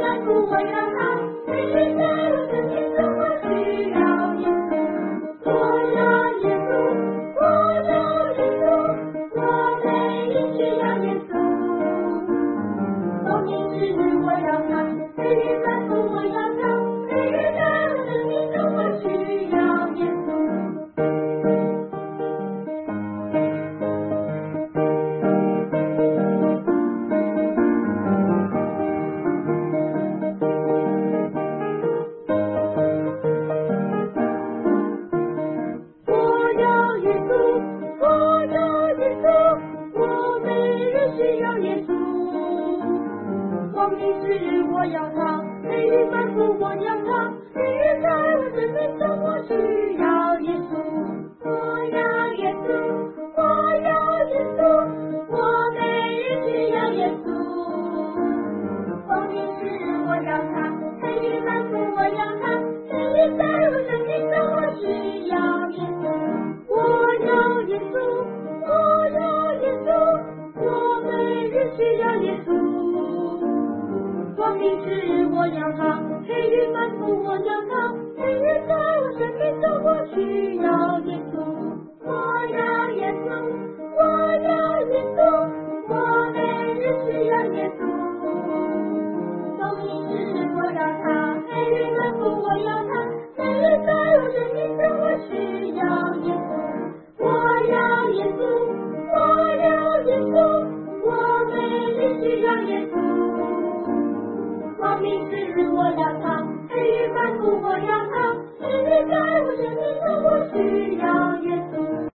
满足，我要他，每日在我生命中我需要耶稣，我要耶稣，我要耶稣，我每日需要耶稣，光明之日我要他，每日满足，我要他，每日在我生命中我需要耶稣。光明之日我要他，每日满足我要他，每日在我生命中我需要耶稣，我要耶稣，我要耶稣，我每日需要耶稣，光明之日我要他，每日满足我要他，每日在我生命中我需要耶稣，我要耶稣，我要耶稣，我每日需要耶稣，光明之日我要他，每日满足我要他，每日在我生命中我需要耶稣，我要耶稣，我要耶稣，我每日需要耶稣，光明之日我要他，每日满足我要他，每日在我生命中我需要耶稣，我要耶稣，我要耶稣，我每日需要耶稣，光明之日我要